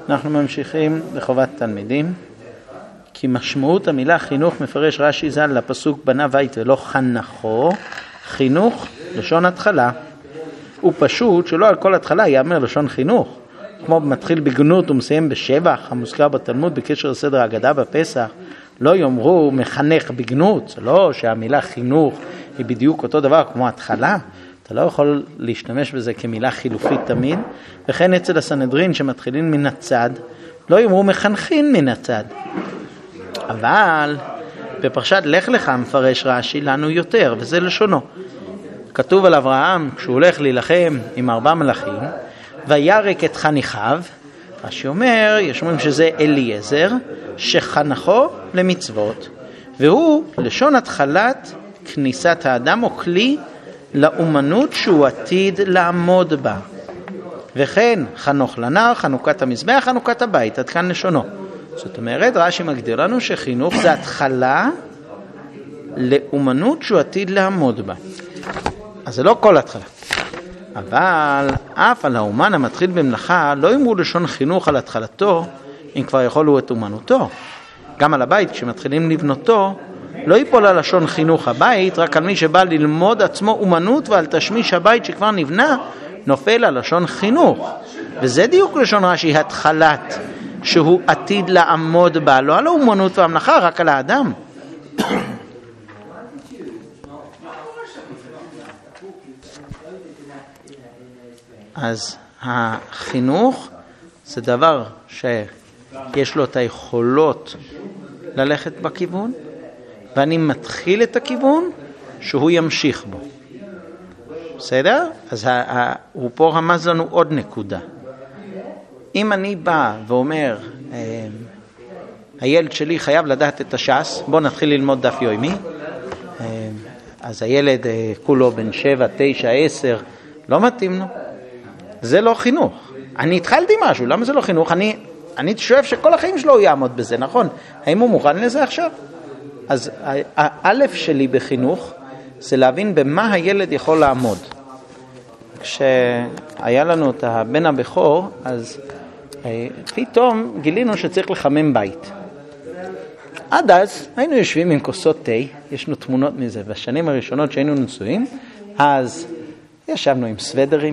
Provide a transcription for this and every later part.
אנחנו ממשיכים לחובת תלמידים, כי משמעות המילה חינוך מפרש רש"י ז"ל לפסוק בנה בית ולא חנכו, חינוך לשון התחלה. הוא פשוט שלא על כל התחלה יאמר לשון חינוך, כמו מתחיל בגנות ומסיים בשבח המוזכר בתלמוד בקשר לסדר ההגדה בפסח. לא יאמרו מחנך בגנות, זה לא שהמילה חינוך היא בדיוק אותו דבר כמו התחלה. אתה לא יכול להשתמש בזה כמילה חילופית תמיד. וכן אצל הסנהדרין שמתחילים מן הצד, לא יאמרו מחנכין מן הצד. אבל בפרשת לך לך מפרש רש"י לנו יותר, וזה לשונו. כתוב על אברהם כשהוא הולך להילחם עם 4 מלאכים, וירק את חניכיו. רש"י אומר, יש אומרים שזה אליעזר, שחנכו למצוות, והוא לשון התחלת כניסת האדם או כלי לאומנות שהוא עתיד לעמוד בה. וכן חנוך לנער, חנוכת המזבח, חנוכת הבית, עד כאן לשונו. זאת אומרת, רש"י מגדיר לנו שחינוך זה התחלה לאומנות שהוא עתיד לעמוד בה. אז זה לא כל התחלה. אבל אף על האומן המתחיל במלאכה לא יאמרו לשון חינוך על התחלתו, אם כבר יכולו את אומנותו. גם על הבית, כשמתחילים לבנותו, לא ייפול על לשון חינוך הבית, רק על מי שבא ללמוד עצמו אומנות, ועל תשמיש הבית שכבר נבנה, נופל על לשון חינוך. וזה דיוק לשון רש"י, התחלת, שהוא עתיד לעמוד בה, לא על האומנות והמלאכה, רק על האדם. אז החינוך זה דבר שיש לו את היכולות ללכת בכיוון, ואני מתחיל את הכיוון שהוא ימשיך בו. בסדר? אז הוא פה רמז לנו עוד נקודה. אם אני בא ואומר, הילד שלי חייב לדעת את הש"ס, בוא נתחיל ללמוד דף יומי, אז הילד כולו בן 7, 9, 10, לא מתאים לו. זה לא חינוך. אני התחלתי משהו, למה זה לא חינוך? אני שואף שכל החיים שלו יעמוד בזה, נכון? האם הוא מוכן לזה עכשיו? אז האלף שלי בחינוך זה להבין במה הילד יכול לעמוד. כשהיה לנו את הבן הבכור, אז פתאום גילינו שצריך לחמם בית. עד אז היינו יושבים עם כוסות תה, ישנו תמונות מזה, בשנים הראשונות שהיינו נשואים, אז ישבנו עם סוודרים,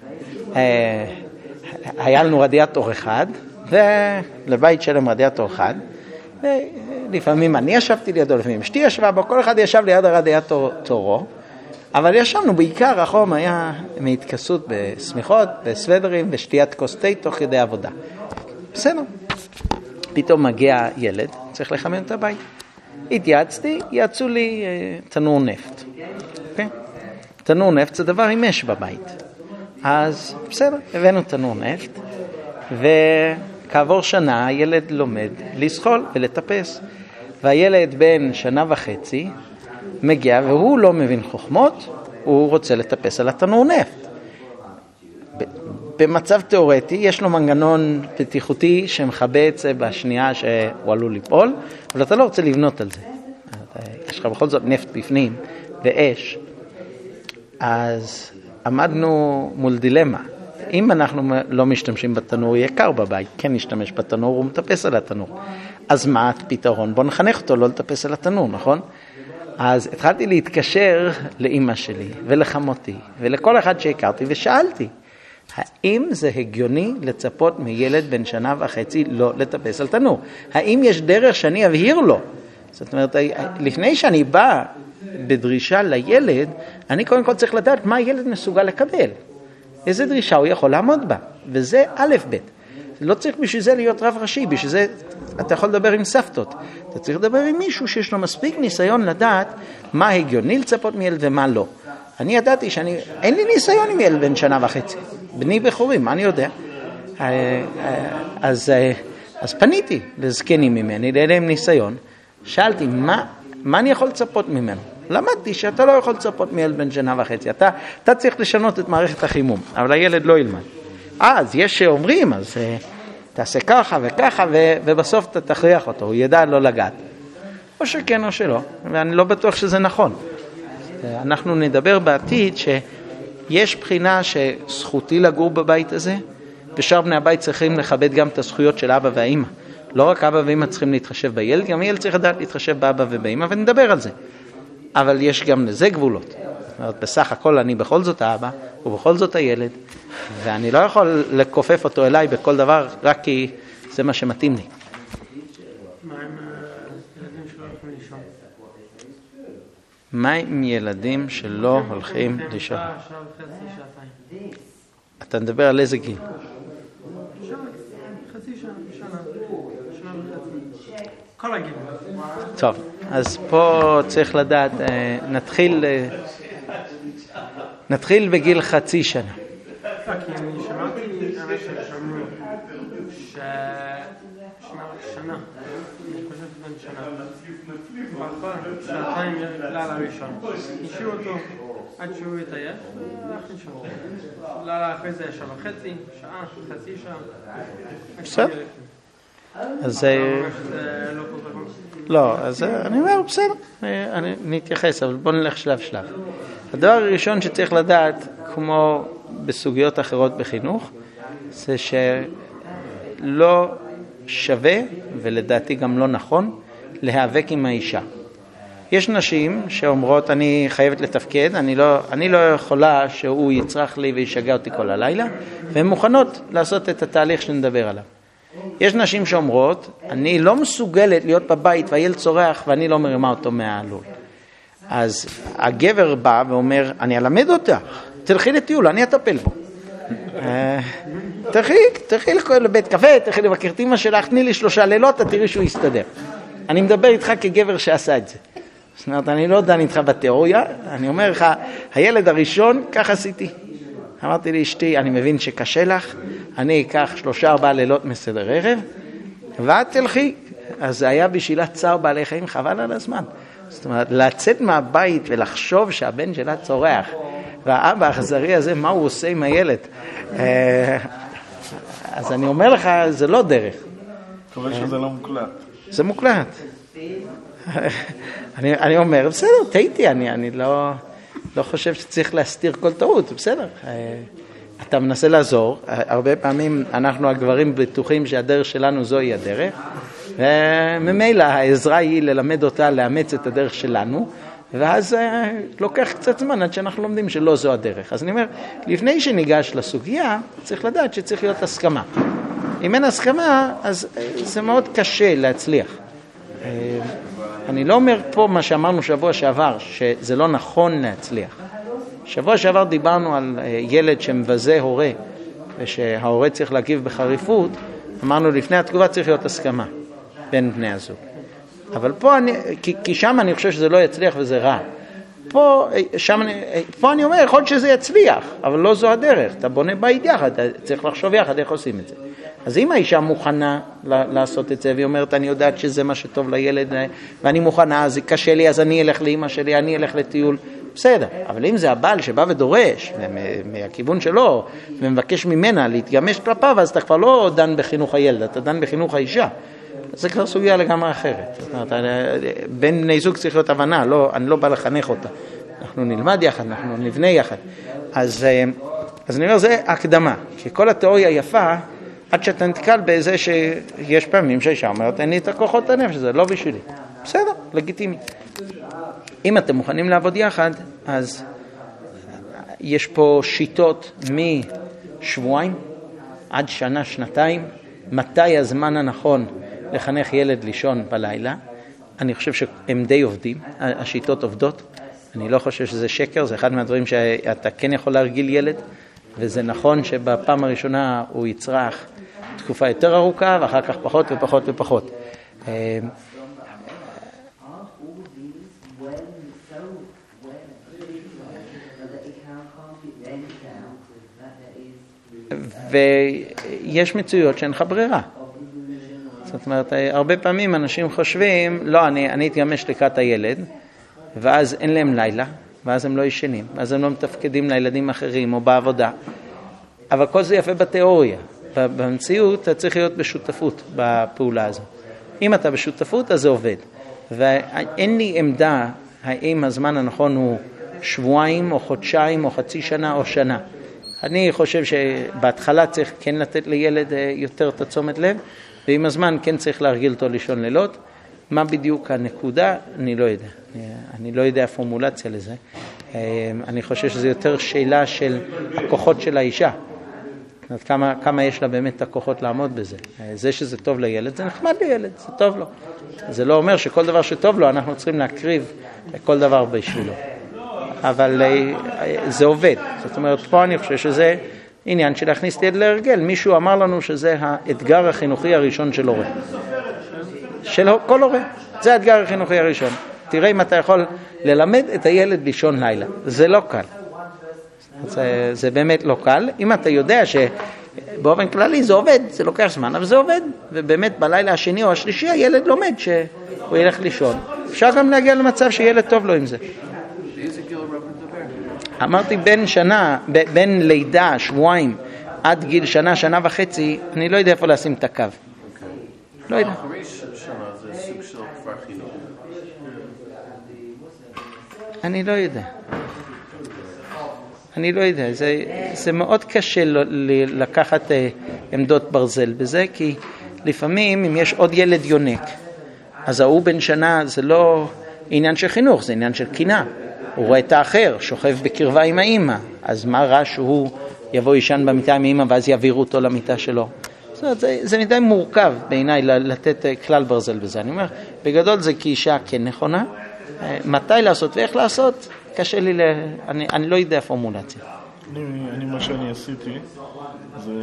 היה לנו רדיאטור אחד, ולבית שלם רדיאטור אחד, ולפעמים אני ישבתי לידו, לפעמים אשתי ישבה בו, כל אחד ישב ליד הרדיאטור תורו, אבל ישבנו בעיקר, החום היה מהתכסות בסמיכות, בסוודרים, ושתיית כוס תה תוך כדי עבודה. בסדר. פתאום מגיע ילד, צריך לחמם את הבית. התייעצתי, יעצו לי תנור נפט. Okay? תנור נפט זה דבר עם אש בבית. אז בסדר, הבאנו תנור נפט, וכעבור שנה הילד לומד לסחול ולטפס. והילד בן 1.5 שנה מגיע, והוא לא מבין חוכמות, הוא רוצה לטפס על התנור נפט. במצב תיאורטי יש לו מנגנון בטיחותי שמחבא את זה בשנייה שהוא עלול ליפול, אבל אתה לא רוצה לבנות על זה. יש לך בכל זאת נפט בפנים ואש. אז עמדנו מול דילמה. אם אנחנו לא משתמשים בתנור יקר בבית, כן נשתמש בתנור, הוא מטפס על התנור. אז מה הפתרון? בוא נחנך אותו לא לטפס על התנור, נכון? אז התחלתי להתקשר לאמא שלי ולחמותי ולכל אחד שהכרתי ושאלתי, האם זה הגיוני לצפות מילד בן 1.5 שנה לא לטפס על תנור? האם יש דרך שאני אבהיר לו? זאת אומרת, לפני שאני בא בדרישה לילד, אני קודם כל צריך לדעת מה הילד מסוגל לקבל. איזה דרישה הוא יכול לעמוד בה. וזה א' ב'. לא צריך בשביל זה להיות רב ראשי, בשביל זה אתה יכול לדבר עם סבתות. אתה צריך לדבר עם מישהו שיש לו מספיק ניסיון לדעת מה הגיוני לצפות מילד ומה לא. אני ידעתי אין לי ניסיון עם ילד בן 1.5 שנה. בני בחורים, מה אני יודע? אז פניתי לזקנים ממני, להם ניסיון. שאלתי, מה אני יכול לצפות ממנו? למדתי שאתה לא יכול לצפות מילד בן 1.5 שנה. אתה צריך לשנות את מערכת החימום, אבל הילד לא ילמד. אז יש שאומרים, אז תעשה ככה וככה, ובסוף אתה תכריח אותו, הוא ידע לא לגעת. או שכן או שלא, ואני לא בטוח שזה נכון. אנחנו נדבר בעתיד שיש בחינה שזכותי לגור בבית הזה, ושאר בני הבית צריכים לכבד גם את הזכויות של אבא והאמא. לא רק אבא ואמא צריכים להתחשב בילד, גם ילד צריך לדעת להתחשב באבא ובאמא, ונדבר על זה. אבל יש גם לזה גבולות. זאת אומרת, בסך הכל אני בכל זאת האבא, ובכל זאת הילד, ואני לא יכול לקופף אותו אליי בכל דבר, רק כי זה מה שמתאים לי. מה עם ילדים שלא הולכים לישון? אתה מדבר על איזה גיל? כל הגיל. טוב, אז פה צריך לדעת, נתחיל בגיל חצי שנה. כי אני שמעתי שאמרו שנה, אני חושב בן שנה, שעתיים לילה ראשון, נשאיר אותו עד שהוא יתעייף, והלך לישון. לילה אחרי זה 7:30, שעה, חצי שעה. בסדר. אז לא, אז אני אומר, בסדר, אני נתייחס, אבל בוא נלך שלב שלב. הדבר הראשון שצריך לדעת, כמו בסוגיות אחרות בחינוך, זה שלא שווה, ולדעתי גם לא נכון, להיאבק עם האישה. יש נשים שאומרות, אני חייבת לתפקד, אני לא יכולה שהוא יצרח לי וישגע אותי כל הלילה, והן מוכנות לעשות את התהליך שנדבר עליו. יש נשים שאומרות, אני לא מסוגלת להיות בבית והילד צורח ואני לא מרימה אותו מהלול. אז הגבר בא ואומר, אני אלמד אותך, תלכי לטיול, אני אטפל בו. תלכי לבית קפה, תלכי לבקר את אמא שלך, תני לי 3 לילות, תראי שהוא יסתדר. אני מדבר איתך כגבר שעשה את זה. זאת אומרת, אני לא דן איתך בתיאוריה, אני אומר לך, הילד הראשון, כך עשיתי. אמרתי לאשתי, אני מבין שקשה לך, אני אקח 3-4 לילות מסדר ערב, ואת תלכי. אז זה היה בשבילה צער בעלי חיים, חבל על הזמן. זאת אומרת, לצאת מהבית ולחשוב שהבן שלה צורח, והאבא האכזרי הזה, מה הוא עושה עם הילד? אז אני אומר לך, זה לא דרך. מקווה שזה לא מוקלט. זה מוקלט. אני אומר, בסדר, טעיתי, אני לא חושב שצריך להסתיר כל טעות, בסדר. אתה מנסה לעזור, הרבה פעמים אנחנו הגברים בטוחים שהדרך שלנו זוהי הדרך, וממילא העזרה היא ללמד אותה לאמץ את הדרך שלנו, ואז לוקח קצת זמן עד שאנחנו לומדים שלא זו הדרך. אז אני אומר, לפני שניגש לסוגיה, צריך לדעת שצריך להיות הסכמה. אם אין הסכמה, אז זה מאוד קשה להצליח. אני לא אומר פה מה שאמרנו שבוע שעבר, שזה לא נכון להצליח. שבוע שעבר דיברנו על ילד שמבזה הורה, ושההורה צריך להגיב בחריפות, אמרנו לפני התגובה צריך להיות הסכמה בין בני הזוג. אבל פה כי שם אני חושב שזה לא יצליח וזה רע. פה אני אומר, יכול להיות שזה יצליח, אבל לא זו הדרך. אתה בונה בית יחד, אתה צריך לחשוב יחד איך עושים את זה. אז אם האישה מוכנה לעשות את זה, והיא אומרת, אני יודעת שזה מה שטוב לילד, ואני מוכנה, אז קשה לי, אז אני אלך לאמא שלי, אני אלך לטיול, בסדר. אבל אם זה הבעל שבא ודורש, מהכיוון שלו, ומבקש ממנה להתגמש כלפיו, אז אתה כבר לא דן בחינוך הילד, אתה דן בחינוך האישה. זה כבר סוגיה לגמרי אחרת. זאת אומרת, בין בני זוג צריך להיות הבנה, אני לא בא לחנך אותה. אנחנו נלמד יחד, אנחנו נבנה יחד. אז אני אומר, זה הקדמה. כי כל התיאוריה יפה, עד שאתה נתקל באיזה שיש פעמים שהאישה אומרת, אין לי את הכוחות הנפש, זה לא בשבילי. בסדר, לגיטימי. אם אתם מוכנים לעבוד יחד, אז יש פה שיטות משבועיים עד שנה, שנתיים, מתי הזמן הנכון לחנך ילד לישון בלילה. אני חושב שהם די עובדים, השיטות עובדות. אני לא חושב שזה שקר, זה אחד מהדברים שאתה כן יכול להרגיל ילד, וזה נכון שבפעם הראשונה הוא יצרח תקופה יותר ארוכה, ואחר כך פחות ופחות ופחות. ויש מצויות שאין לך ברירה. זאת אומרת, הרבה פעמים אנשים חושבים, לא, אני אתגמש לקראת הילד, ואז אין להם לילה, ואז הם לא ישנים, ואז הם לא מתפקדים לילדים אחרים או בעבודה. אבל כל זה יפה בתיאוריה. במציאות אתה צריך להיות בשותפות בפעולה הזו. אם אתה בשותפות, אז זה עובד. ואין לי עמדה האם הזמן הנכון הוא שבועיים או חודשיים או חצי שנה או שנה. אני חושב שבהתחלה צריך כן לתת לילד יותר את התשומת לב, ועם הזמן כן צריך להרגיל אותו לישון לילות. מה בדיוק הנקודה? אני לא יודע. אני לא יודע פורמולציה לזה. אני חושב שזה יותר שאלה של הכוחות של האישה. כמה יש לה באמת את הכוחות לעמוד בזה. זה שזה טוב לילד, זה נחמד לילד, זה טוב לו. זה לא אומר שכל דבר שטוב לו, אנחנו צריכים להקריב כל דבר בשבילו. אבל זה עובד. זאת אומרת, פה אני חושב שזה עניין של להכניס את ילד להרגל. מישהו אמר לנו שזה האתגר החינוכי הראשון של הורה. של כל הורה. זה האתגר החינוכי הראשון. תראה אם אתה יכול ללמד את הילד לישון לילה. זה לא קל. זה באמת לא קל. אם אתה יודע שבאופן כללי זה עובד, זה לוקח זמן, אבל זה עובד. ובאמת בלילה השני או השלישי הילד לומד שהוא ילך לישון. אפשר גם להגיע למצב שילד טוב לו עם זה. אמרתי בין לידה, שבועיים, עד גיל שנה, שנה וחצי, אני לא יודע איפה לשים את הקו. לא יודע. אני לא יודע. זה מאוד קשה לקחת עמדות ברזל בזה, כי לפעמים אם יש עוד ילד יונק, אז ההוא בן שנה זה לא עניין של חינוך, זה עניין של קינה. הוא רואה את האחר, שוכב בקרבה עם האמא, אז מה רע שהוא יבוא ישן במיטה עם האמא ואז יעבירו אותו למיטה שלו? זאת אומרת, זה מדי מורכב בעיניי לתת כלל ברזל בזה. אני אומר, בגדול זה כאישה כן נכונה, מתי לעשות ואיך לעשות, קשה לי, אני לא יודע פורמולציה. מה שאני עשיתי, זה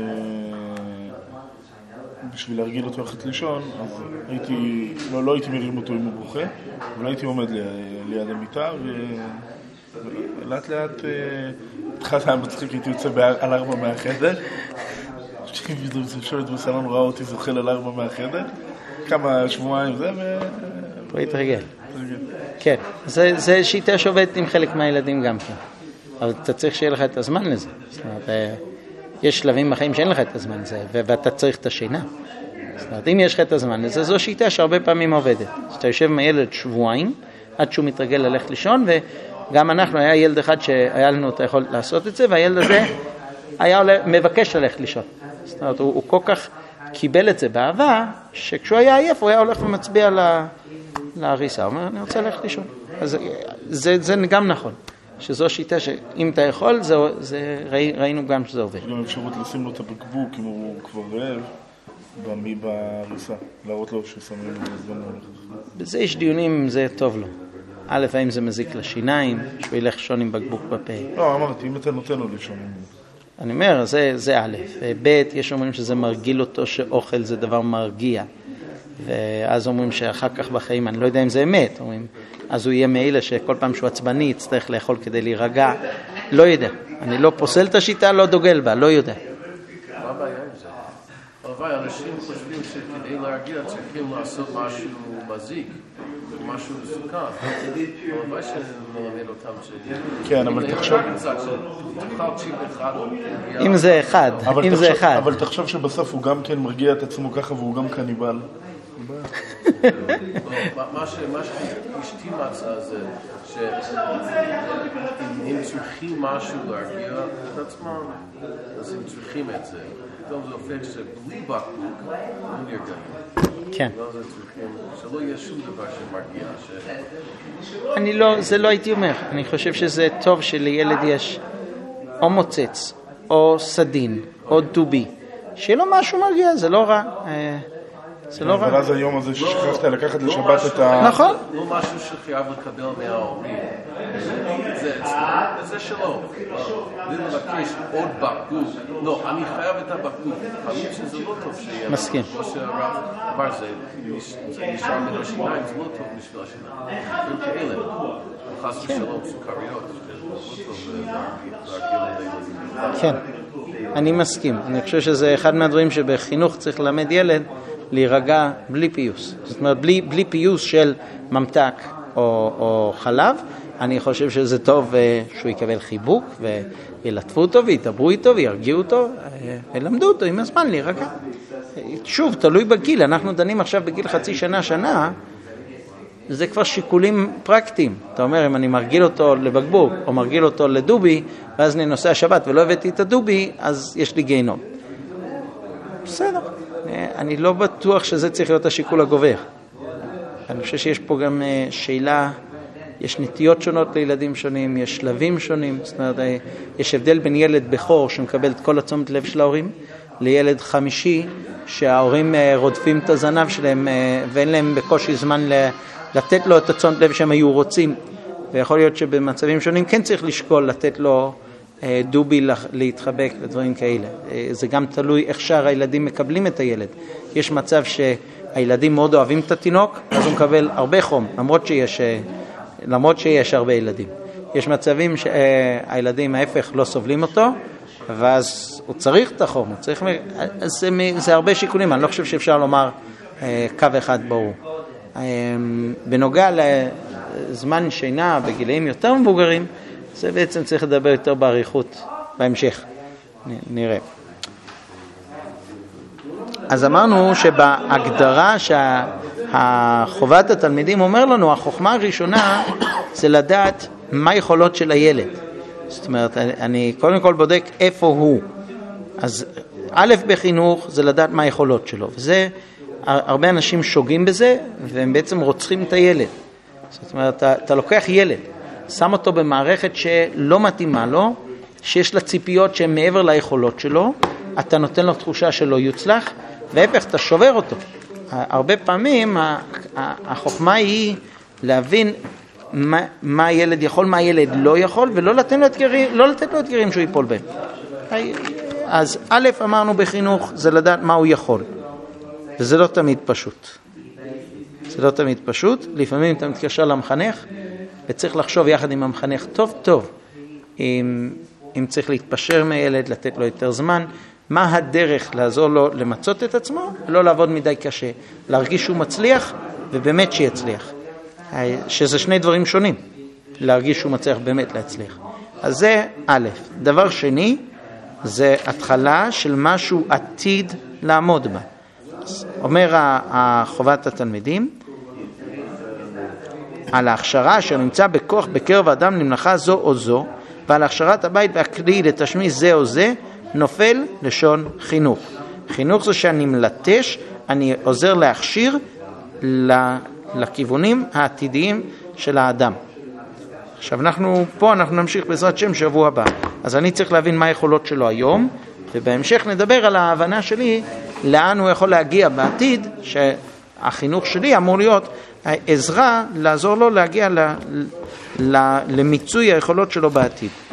בשביל להרגיל אותו ללכת לישון, אז לא הייתי מרים אותו אם הוא בוכה, אבל הייתי עומד ליד המיטה, ולאט לאט התחלת המצחיק, הייתי יוצא על 4 מהחדר, שושבת בסלון ראה אותי זוכל על 4 מהחדר, כמה שבועיים זה, פה התרגל. כן, זה שיטה שעובדת עם חלק מהילדים גם כן, אבל אתה צריך שיהיה לך את הזמן לזה. זאת אומרת, יש שלבים בחיים שאין לך את הזמן לזה, ואתה צריך את השינה. זאת אומרת, אם יש לך את הזמן לזה, זו שיטה שהרבה פעמים עובדת. שאתה יושב עם הילד שבועיים, עד שהוא מתרגל ללכת לישון, וגם אנחנו, היה ילד אחד שהיה לנו את היכולת לעשות את זה, והילד הזה היה מבקש ללכת לישון. זאת אומרת, הוא כל כך קיבל את זה באהבה, שכשהוא היה עייף, הוא היה הולך ומצביע להריסה. הוא אומר, אני רוצה ללכת לישון. אז זה גם נכון. שזו שיטה שאם אתה יכול, ראינו גם שזה עובד. יש גם אפשרות לשים לו את הבקבוק, אם הוא כבר רעב, בריסה, להראות לו ששמים לו בזמן הולך. בזה יש דיונים אם זה טוב לו. א', האם זה מזיק לשיניים, שהוא ילך לישון עם בקבוק בפה. לא, אמרתי, אם אתה נותן לו לישון. אני אומר, זה א'. ב', יש אומרים שזה מרגיל אותו שאוכל זה דבר מרגיע. ואז אומרים שאחר כך בחיים, אני לא יודע אם זה אמת, אומרים, אז הוא יהיה מאלה שכל פעם שהוא עצבני יצטרך לאכול כדי להירגע. לא יודע. אני לא פוסל את השיטה, לא דוגל בה, לא יודע. מה הבעיה עם זה? אבל אנשים חושבים שכדי להרגיע צריכים לעשות משהו מזיק, משהו מסוכן. אבל שנלמד אותם שלי. כן, אבל תחשוב... אם זה אחד, אבל תחשוב שבסוף הוא גם כן מרגיע את עצמו ככה והוא גם קניבל. מה שאשתי מצאה זה שאם הם צריכים משהו להרגיע את עצמם, אז הם צריכים את זה. פתאום זה הופך שבלי בקבוק הם נרגעים. כן. שלא יהיה שום דבר שמרגיע. זה לא הייתי אומר. אני חושב שזה טוב שלילד יש או מוצץ, או סדין, או דובי. שיהיה לו משהו מרגיע, זה לא רע. זה לא רע. אבל אז היום הזה ששכחת לקחת לשבת את נכון. לא משהו שחייב לקבל מההורים. זה שלא. לבקש עוד בקבוק. לא, אני חייב את הבקבוק. לפעמים שזה לא טוב שיהיה. מסכים. כמו שהרב אמר, זה נשאר בין השיניים, זה לא טוב בשביל השיניים. וכאלה. חס ושלום, סוכריות. כן, אני מסכים. אני חושב שזה אחד מהדברים שבחינוך צריך ללמד ילד להירגע בלי פיוס. זאת אומרת, בלי פיוס של ממתק או חלב. אני חושב שזה טוב שהוא יקבל חיבוק וילטפו אותו וידברו איתו וירגיעו אותו ולמדו אותו עם הזמן להירגע. שוב, תלוי בגיל. אנחנו דנים עכשיו בגיל חצי שנה, זה כבר שיקולים פרקטיים. אתה אומר, אם אני מרגיל אותו לבקבוק, או מרגיל אותו לדובי, ואז אני נוסע שבת ולא הבאתי את הדובי, אז יש לי גיהנום. בסדר. אני לא בטוח שזה צריך להיות השיקול הגובר. אני חושב שיש פה גם שאלה, יש נטיות שונות לילדים שונים, יש שלבים שונים, זאת אומרת, יש הבדל בין ילד בכור שמקבל את כל התשומת לב של ההורים, לילד חמישי שההורים רודפים את הזנב שלהם ואין להם בקושי זמן לתת לו את התשומת לב שהם היו רוצים, ויכול להיות שבמצבים שונים כן צריך לשקול לתת לו דובי להתחבק ודברים כאלה. זה גם תלוי איך שאר הילדים מקבלים את הילד. יש מצב שהילדים מאוד אוהבים את התינוק, אז הוא מקבל הרבה חום, למרות שיש הרבה ילדים. יש מצבים שהילדים ההפך לא סובלים אותו, ואז הוא צריך את החום, זה הרבה שיקולים, אני לא חושב שאפשר לומר קו אחד ברור. בנוגע לזמן שינה בגילאים יותר מבוגרים, זה בעצם צריך לדבר יותר בעריכות בהמשך, נראה. אז אמרנו שבהגדרה שהחובת התלמידים אומר לנו, החוכמה הראשונה זה לדעת מה יכולות של הילד. זאת אומרת, אני קודם כל בודק איפה הוא. אז א' בחינוך זה לדעת מה היכולות שלו. וזה, הרבה אנשים שוגים בזה, והם בעצם רוצחים את הילד. זאת אומרת, אתה לוקח ילד, שם אותו במערכת שלא מתאימה לו, שיש לה ציפיות שהן מעבר ליכולות שלו, אתה נותן לו תחושה שלא יוצלח, והפך, אתה שובר אותו. הרבה פעמים החוכמה היא להבין מה הילד יכול, מה הילד לא יכול, ולא לתת לו אתגרים שהוא ייפול בהם. אז א' אמרנו בחינוך, זה לדעת מה הוא יכול. וזה לא תמיד פשוט. זה לא תמיד פשוט. לפעמים אתה מתקשר למחנך, וצריך לחשוב יחד עם המחנך טוב טוב, אם צריך להתפשר מהילד, לתת לו יותר זמן, מה הדרך לעזור לו למצות את עצמו, ולא לעבוד מדי קשה, להרגיש שהוא מצליח, ובאמת שיצליח. שזה שני דברים שונים, להרגיש שהוא מצליח באמת להצליח. אז זה א'. דבר שני, זה התחלה של משהו עתיד לעמוד בה. אומר חובת התלמידים, על ההכשרה שנמצא בכוח בקרב האדם למלאכה זו או זו, ועל הכשרת הבית והכלי לתשמיש זה או זה, נופל לשון חינוך. חינוך זה שאני מלטש, אני עוזר להכשיר לכיוונים העתידיים של האדם. עכשיו אנחנו נמשיך בעזרת שם שבוע הבא. אז אני צריך להבין מה היכולות שלו היום, ובהמשך נדבר על ההבנה שלי לאן הוא יכול להגיע בעתיד, שהחינוך שלי אמור להיות עזרה לעזור לו להגיע למיצוי היכולות שלו בעתיד.